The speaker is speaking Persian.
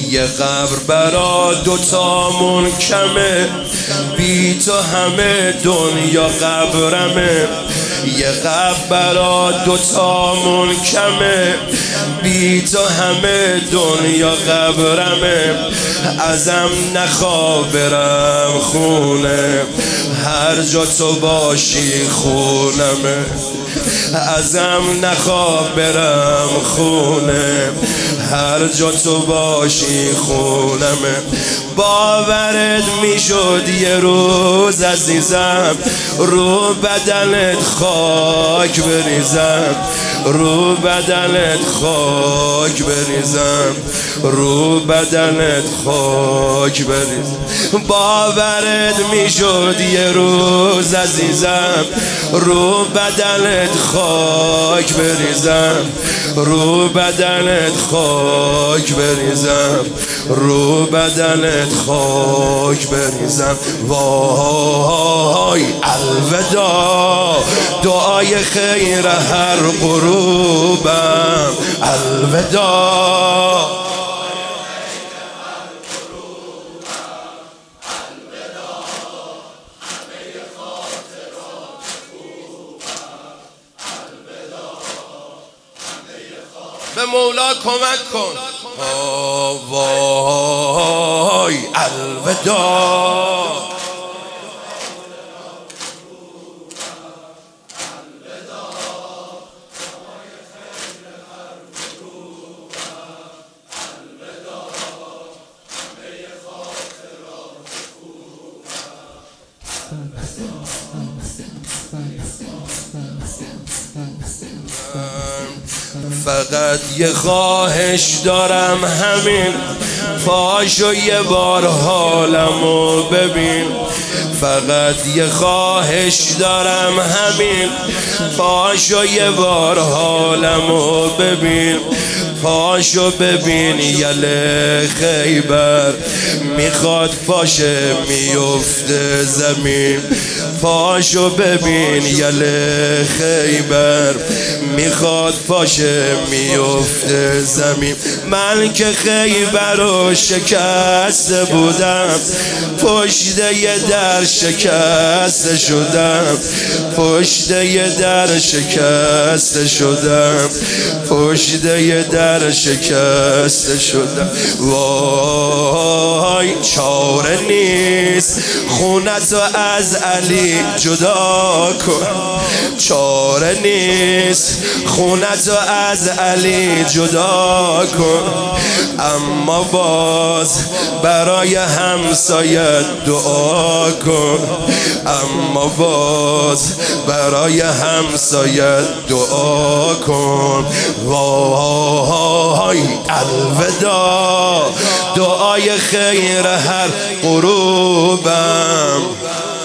یه قبر برا دوتامون کمه، بی تو همه دنیا قبرمه. یه قبر برا دوتامون کمه، بی تو همه دنیا قبرمه. ازم نخواه برم خونه، هر جا تو باشی خونمه. ازم نخواه برم خونه، هر جا تو باشی خونمه. باورت میشد یه روز عزیزم، رو بدنت خاک بریزم، رو بدنت خاک بریزم، رو بدنت خاک بریزم. باورت میشد یه روز عزیزم، رو بدنت خاک بریزم، رو بدنت خاک بریزم، رو بدنت خاک بریزم. وای الوداع، دعای خیر هر غروبم. الوداع به مولا کمک کن. وای الوداع، فقط یه خواهش دارم همین، پاشو یه بار حالمو ببین. فقط یه خواهش دارم همین، پاشو یه بار حالمو ببین. پاشو ببین یله خیبر میخواد پاشه میفته زمین. پاشو ببین یله خیبر میخواد پاشه میفته زمین. من که خیبر رو شکسته بودم، پشت یه در شکسته شدم، پشت یه در شکسته شدم، پشت یه در شکسته شدم. وای چاره نیست خونتو از علی جدا کن، چاره نیست خونتو از علی جدا کن. اما باز برای همسایت دعا کن، اما باز برای همسایت دعا کن. وای الوداع، دعای خیر هر غروبم.